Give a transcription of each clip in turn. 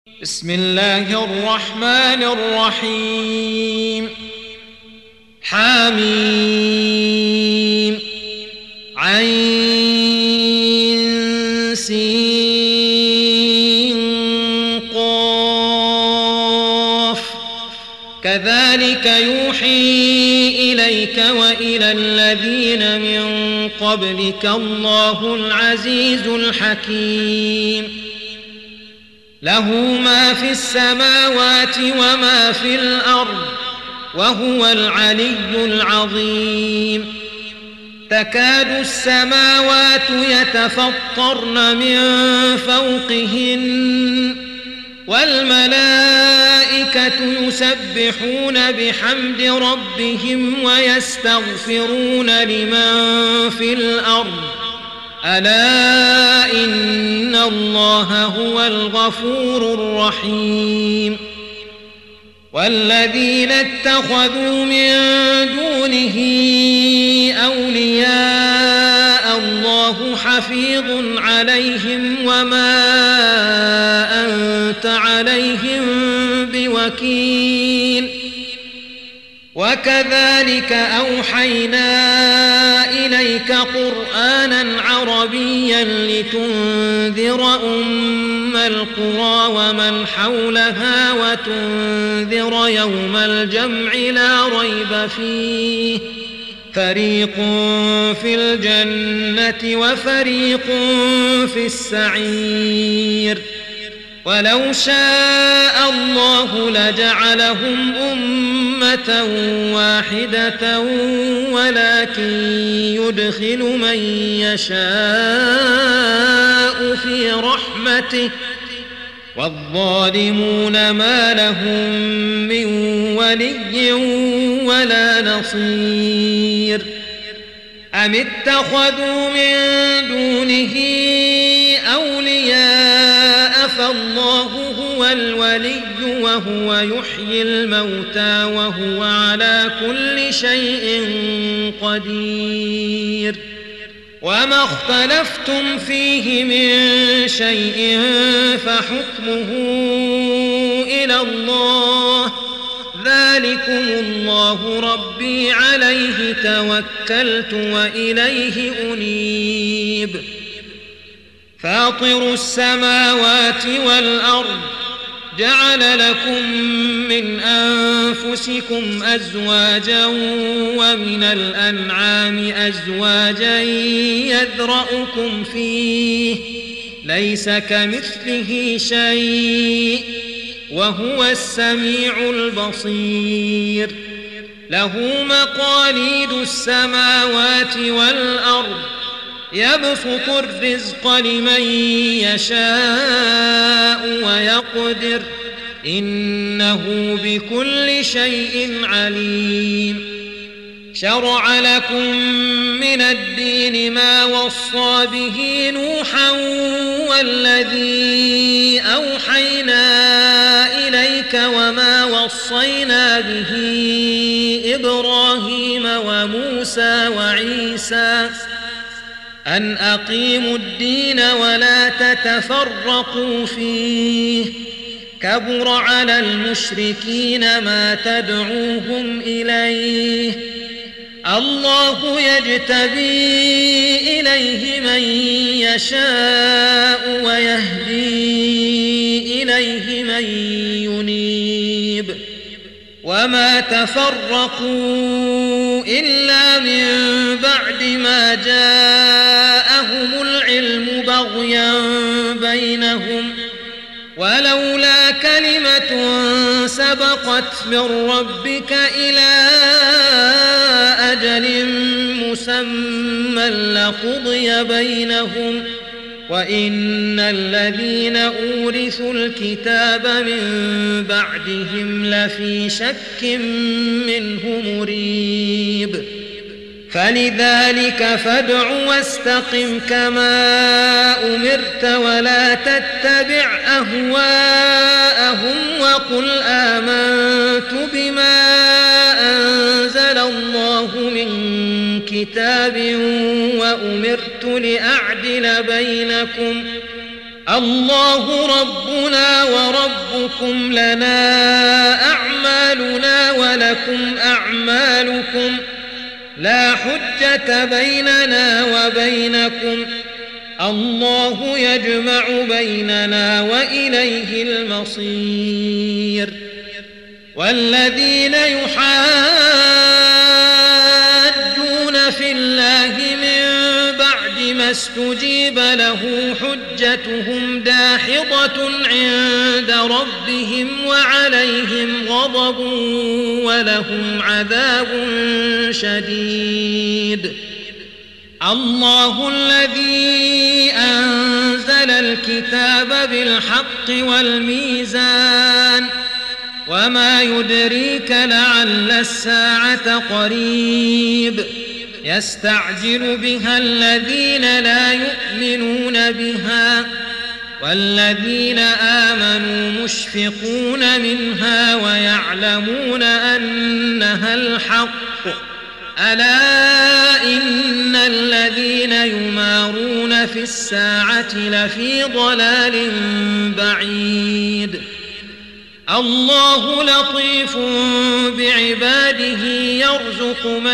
بسم الله الرحمن الرحيم. حميم عين سين قاف كذلك يوحي إليك وإلى الذين من قبلك الله العزيز الحكيم. له ما في السماوات وما في الأرض وهو العلي العظيم. تكاد السماوات يتفطرن من فوقهن والملائكة يسبحون بحمد ربهم ويستغفرون لمن في الأرض ألا إن الله هو الغفور الرحيم. والذين اتخذوا من دونه أولياء الله حفيظ عليهم وما أنت عليهم بوكيل. وكذلك أوحينا إليك قرآنا عربيا لتنذر أم القرى ومن حولها وتنذر يوم الجمع لا ريب فيه فريق في الجنة وفريق في السعير. ولو شاء الله لجعلهم أمة واحدة ولكن يدخل من يشاء في رحمته والظالمون ما لهم من ولي ولا نصير. أم اتخذوا من دونه أولياء فالله هو الولي وهو يحيي الموتى وهو على كل شيء قدير. وما اختلفتم فيه من شيء فحكمه إلى الله ذلكم الله ربي عليه توكلت وإليه أنيب. فاطر السماوات والأرض جعل لكم من أنفسكم أزواجا ومن الأنعام أزواجا يذرأكم فيه ليس كمثله شيء وهو السميع البصير. له مقاليد السماوات والأرض يبسط الرزق لمن يشاء ويقدر إنه بكل شيء عليم. شرع لكم من الدين ما وصى به نوحا والذي أوحينا إليك وما وصينا به إبراهيم وموسى وعيسى أن أقيموا الدين ولا تتفرقوا فيه كبر على المشركين ما تدعوهم إليه الله يجتبي إليه من يشاء ويهدي إليه من ينيب. وما تفرقوا إلا من بعد ما جاءهم العلم بغيا بينهم ولولا كلمة سبقت من ربك إلى أجل مسمى لقضي بينهم وإن الذين أورثوا الكتاب من بعدهم لفي شك منه مريب. فلذلك فادع واستقم كما أمرت ولا تتبع أهواءهم وقل آمنت بما أنزل الله من كتاب وأمرت لأعدل بينكم الله ربنا وربكم لنا أعمالنا ولكم أعمالكم لا حجة بيننا وبينكم الله يجمع بيننا وإليه المصير والذين يحاجون في الله من بعد ما استجيب له حجتهم داحضة عند ربهم وعليهم غضب ولهم عذاب شديد الله الذي أنزل الكتاب بالحق والميزان وما يدريك لعل الساعة قريب يستعجل بها الذين لا يؤمنون بها والذين آمنوا مشفقون منها ويعلمون أنها الحق ألا إن الذين يمارون في الساعة لفي ضلال بعيد الله لطيف بعباده يرزق من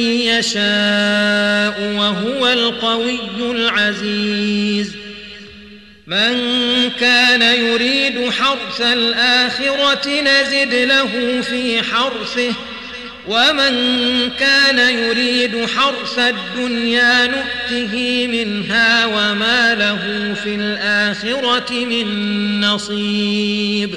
يشاء وهو القوي العزيز من كان يريد حرث الآخرة نزد له في حرثه ومن كان يريد حرث الدنيا نؤته منها وما له في الآخرة من نصيب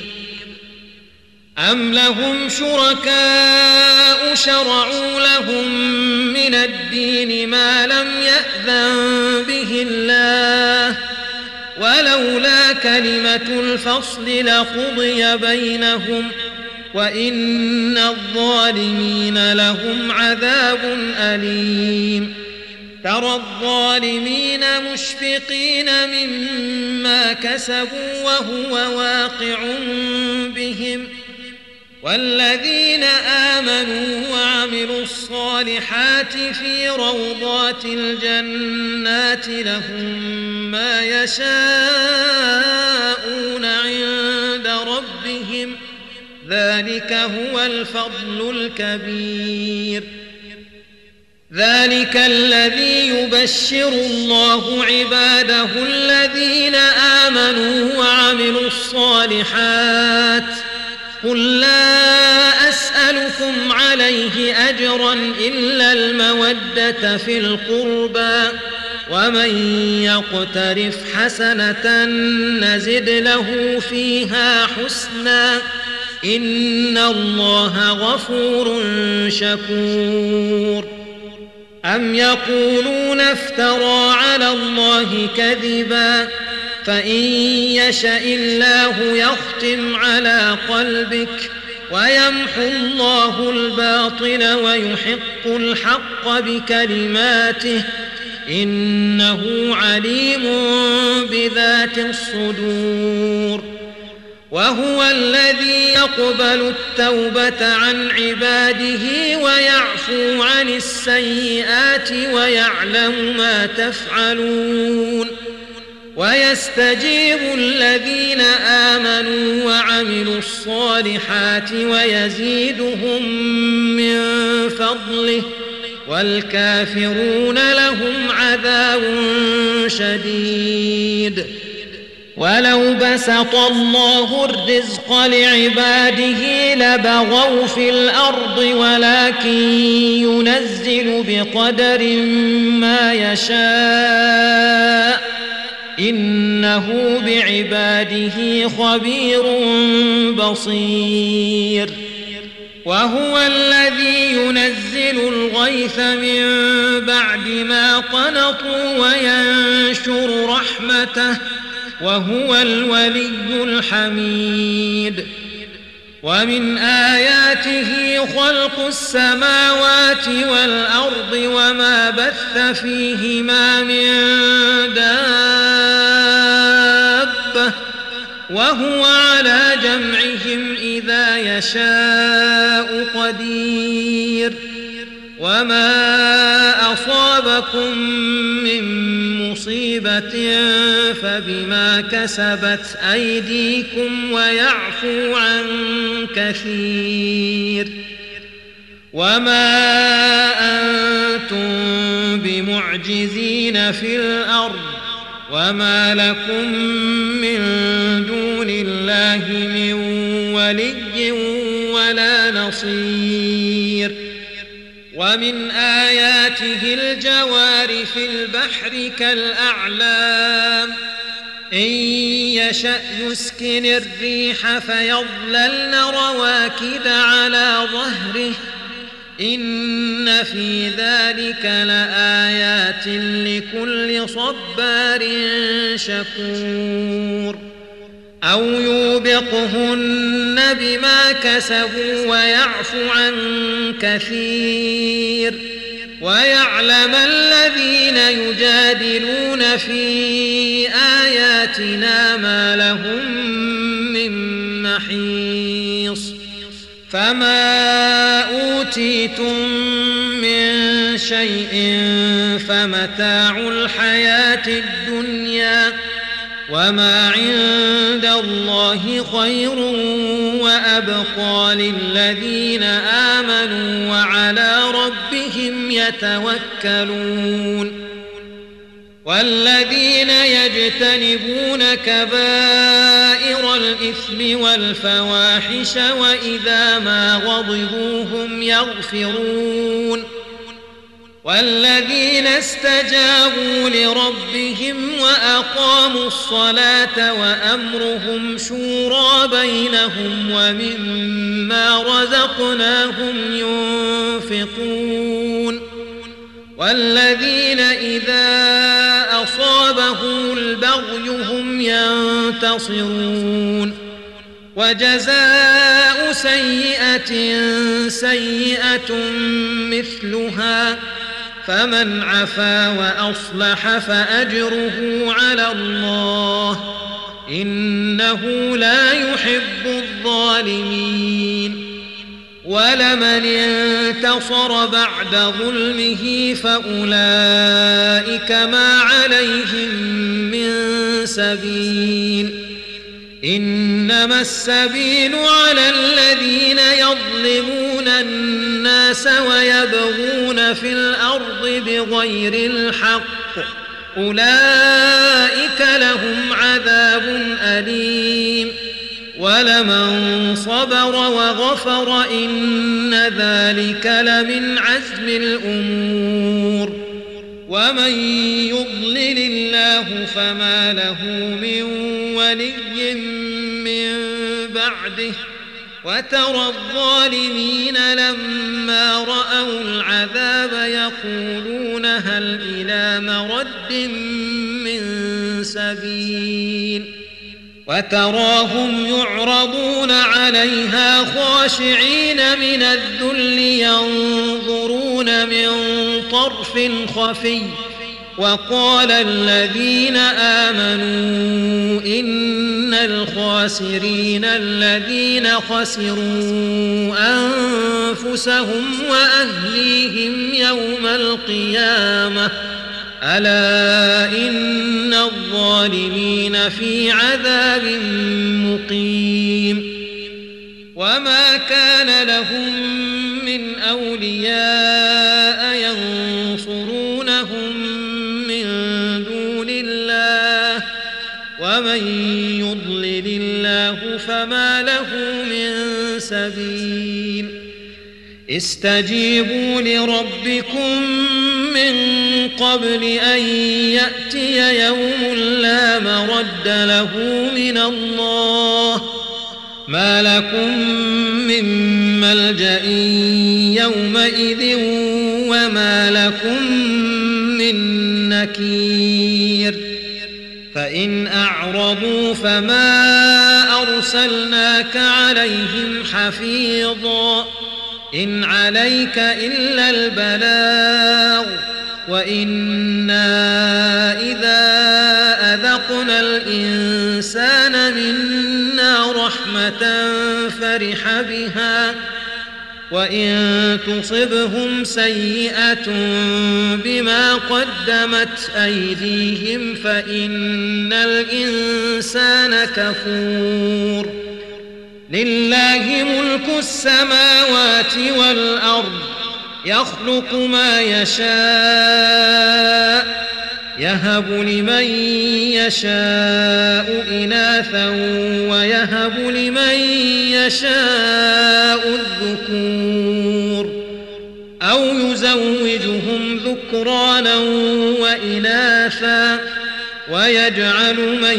أم لهم شركاء شرعوا لهم من الدين ما لم يأذن به الله ولولا كلمة الفصل لقضي بينهم وإن الظالمين لهم عذاب أليم ترى الظالمين مشفقين مما كسبوا وهو واقع بهم والذين آمنوا وعملوا الصالحات في روضات الجنات لهم ما يشاءون عند ربهم ذلك هو الفضل الكبير ذلك الذي يبشر الله عباده الذين آمنوا وعملوا الصالحات قل لا أسألكم عليه أجرا إلا المودة في القربى ومن يقترف حسنة نزد له فيها حسنا إن الله غفور شكور أم يقولون افترى على الله كذبا فإن يشأ الله يختم على قلبك ويمحو الله الباطل ويحق الحق بكلماته إنه عليم بذات الصدور وهو الذي يقبل التوبة عن عباده ويعفو عن السيئات ويعلم ما تفعلون ويستجيب الذين آمنوا وعملوا الصالحات ويزيدهم من فضله والكافرون لهم عذاب شديد ولو بسط الله الرزق لعباده لبغوا في الأرض ولكن ينزل بقدر ما يشاء إنه بعباده خبير بصير وهو الذي ينزل الغيث من بعد ما قنطوا وينشر رحمته وهو الولي الحميد ومن آياته خلق السماوات والأرض وما بث فيهما من دابة وهو على جمعهم إذا يشاء قدير وما أصاب أصابكم من مصيبة فبما كسبت أيديكم ويعفو عن كثير وما أنتم بمعجزين في الأرض وما لكم من دون الله من ولي ولا نصير ومن آياته الجوار في البحر كالأعلام إن يشأ يسكن الريح فيظللن رواكد على ظهره إن في ذلك لآيات لكل صبار شكور أو يوبقهن بما كسبوا ويعفو عن كثير ويعلم الذين يجادلون في آياتنا ما لهم من محيص فما أوتيتم من شيء فمتاع الحياة الدنيا وما عند الله خير وأبقى للذين آمنوا وعلى ربهم يتوكلون والذين يجتنبون كبائر الإثم والفواحش وإذا ما غضبوا هم يغفرون والذين استجابوا لربهم وأقاموا الصلاة وأمرهم شورى بينهم ومما رزقناهم ينفقون والذين إذا أصابهم البغي هم ينتصرون وجزاء سيئة سيئة مثلها فمن عفا وأصلح فأجره على الله إنه لا يحب الظالمين ولمن انتصر بعد ظلمه فأولئك ما عليهم من سبيل إنما السبيل على الذين يظلمون الناس ويبغون في الأرض بغير الحق أولئك لهم عذاب أليم ولمن صبر وغفر إن ذلك لمن عزم الأمور ومن يضلل الله فما له من ولي من بعده وترى الظالمين لما رأوا العذاب يقولون هل إلى مرد من سبيل وتراهم يعرضون عليها خاشعين من الذل ينظرون من طرف خفي وقال الذين آمنوا إن الخاسرين الذين خسروا أنفسهم وأهليهم يوم القيامة ألا إن الظالمين في عذاب مقيم وما كان لهم من أولياء ينصرونهم من دون الله ومن يضلل الله فما له من سبيل استجيبوا لربكم من قبل أن يأتي يوم لا مرد له من الله ما لكم من ملجأ يومئذ وما لكم من نكير فإن أعرضوا فما أرسلناك عليهم حفيظا إن عليك إلا البلاغ وإنا إذا أذقنا الإنسان منا رحمة فرح بها وإن تصبهم سيئة بما قدمت أيديهم فإن الإنسان كفور لله ملك السماوات والأرض يخلق ما يشاء يهب لمن يشاء إناثا ويهب لمن يشاء الذكور أو يزوجهم ذكرانا وإناثا ويجعل من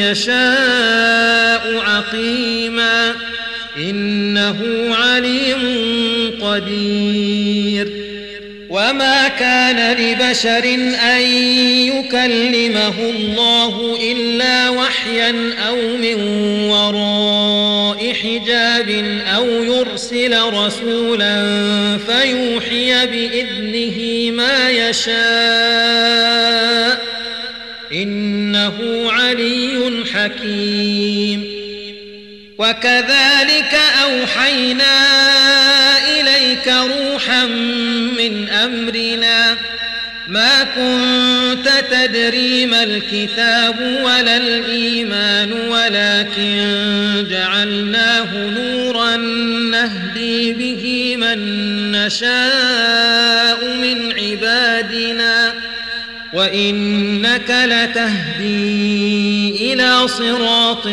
يشاء عقيما إنه عليم قدير وما كان لبشر أن يكلمه الله إلا وحيا أو من وراء حجاب أو يرسل رسولا فيوحي بإذنه ما يشاء إنه علي حكيم وكذلك أوحينا إليك روحا من أمرنا ما كنت تدري ما الكتاب ولا الإيمان ولكن جعلناه نورا نهدي به من نشاء من عبادنا وإنك لتهدي إلى صراط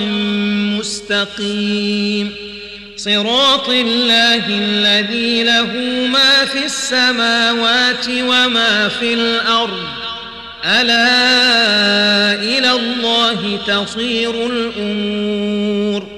مستقيم صراط الله الذي له ما في السماوات وما في الأرض ألا إلى الله تصير الأمور